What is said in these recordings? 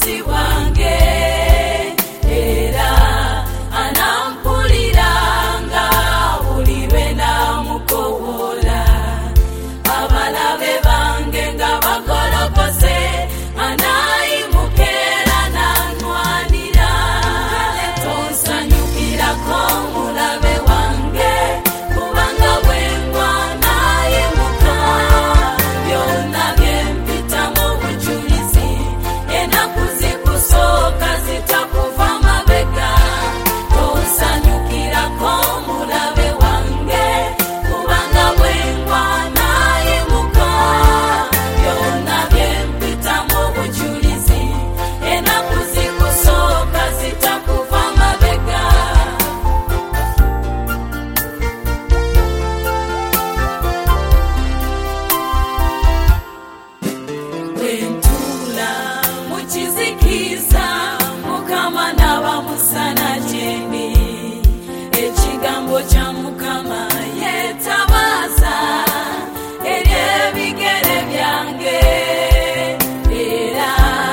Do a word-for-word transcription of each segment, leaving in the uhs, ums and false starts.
mukozi wange era anampuliranga buli lwe namukowola. Abalabe bange nga bagolokose anayimuka era nanwanira. Tonsanyukirako mulabe wange kubanga bwe ngwa nayimuka. Byonna bye mpitamu bujulizi ennaku zikusooka zitakuva mabega. Tonsanyukirako mulabe wange kubanga bwe ngwa nayimuka. Byonna bye mpitamu bujulizi ennaku zikusooka zitakuva mabega. Bwentula mu kizikiza Mukama n'aba musana gyendi. Ekigambo kya Mukama yeetabaza eri ebigere byange era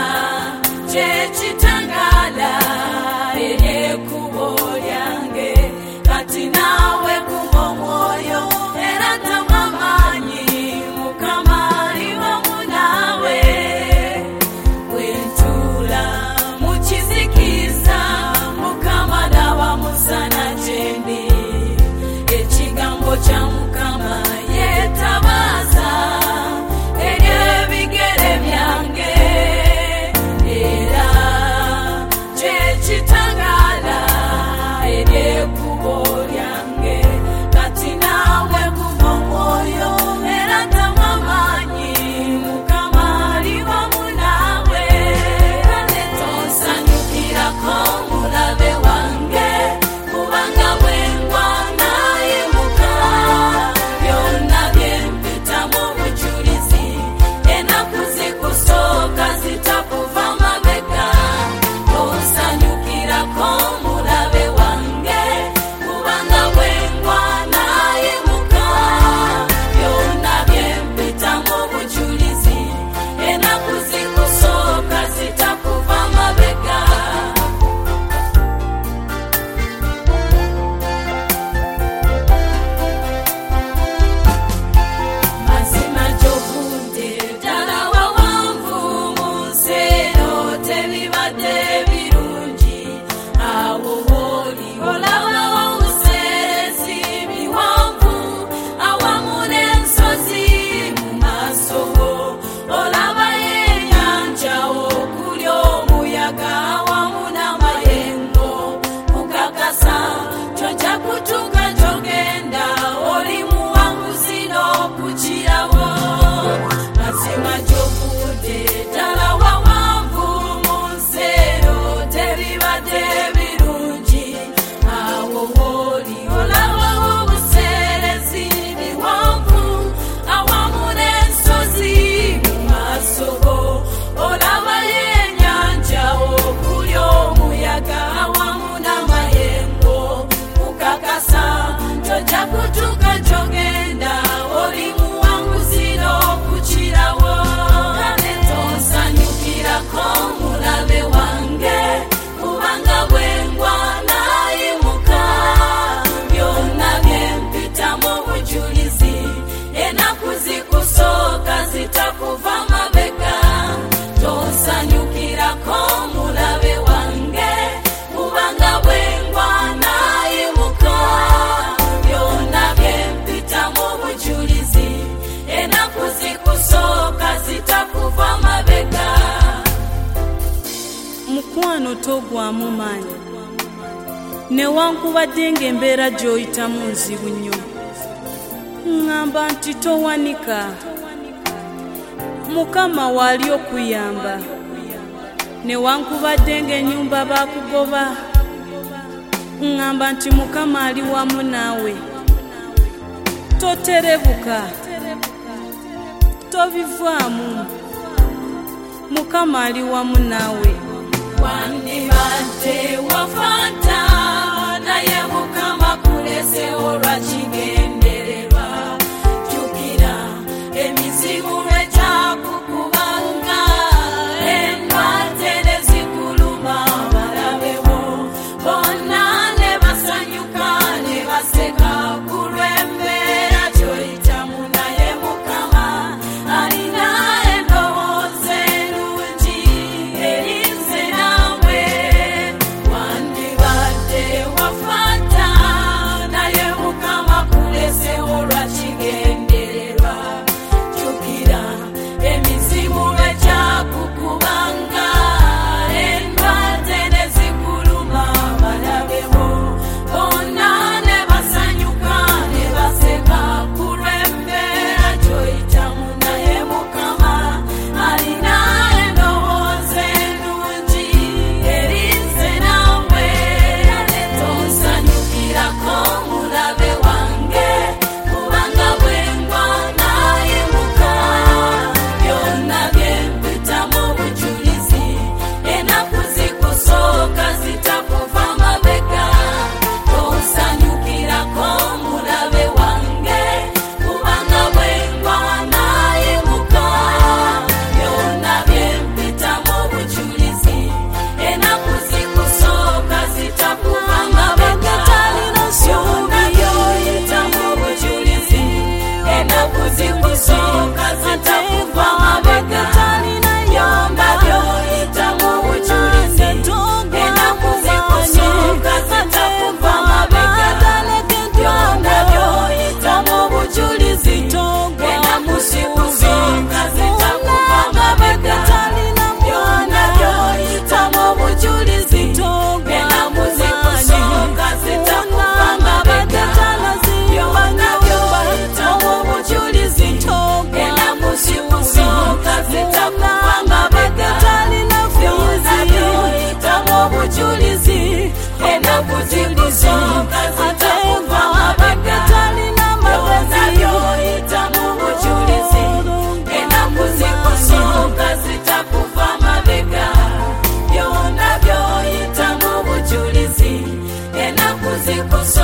kyekitangaala eri ekkubo lyange. Kati naawe guma omwoyo era tama amaanyi, Mukama ali wamu naawe. Bwentula mu kizikiza Mukama n'aba musana gyendi. Ekigambo kya Mukama yeetabaza eri ebigere byange era kyekitangaala eri ekkubo lyange. Kati naawe guma omwoyo era tama amaanyi, Mukama ali wamu naawe. Tonsanyukirako mulabe wange kubanga bwe ngwa nayimuka. Byonna bye mpitamu bujulizi ennaku zikusooka zitakuva mabega. Tonsanyukirako mulabe wange kubanga bwe ngwa nayimuka. Byonna bye mpitamu bujulizi ennaku zikusooka zitakuva mabega. Mazima gy'ovudde ddala wawanvu mu nsi eno tebibadde birungi. Awo wooli olabawo obuseerezi biwanvu awamu n'ensozi mu maaso go. Olabayo ennyanja okuli omuyaga awamu n'amayengo. Kukakasa ky'ojja kutuuka gy'ogenda oli muwanguzi n'okukirawo. Mazima gy'ovudde ddala wawanvu mu nsi eno tebibadde birungi. Awo wooli olabawo obuseerezi biwanvu awamu n'ensozi mu maaso go. Olabayo ennyanja okuli omuyaga awamu n'amayengo. Kukakasa ky'ojja kutuuka gy'ogenda oli muwanguzi n'okukirawo. Tonsanyukirako mulabe wange kubanga bwe ngwa nayimuka. Byonna bye mpitamu bujulizi ennaku zikusooka zitakuva mabega. Tonsanyukirako mulabe wange kubanga bwe ngwa nayimuka. Byonna bye mpitamu bujulizi ennaku zikusooka zitakuva mabega. Mukwano togwamu maanyi newankubadde ng'embeera gy'oyitamu nzibu nnyo. Ŋŋamba nti towanika, Mukama waali okuyamba. Newankubadde ng'ennyumba baakugoba, ŋŋamba nti Mukama ali wamu naawe. Toterebuka, tobivaamu, Mukama ali wamu naawe. Wandibadde wafanta naye Mukama kulese olwakigendererwa. Jjukira emizimu lwetaakukubanga endwadde yakosa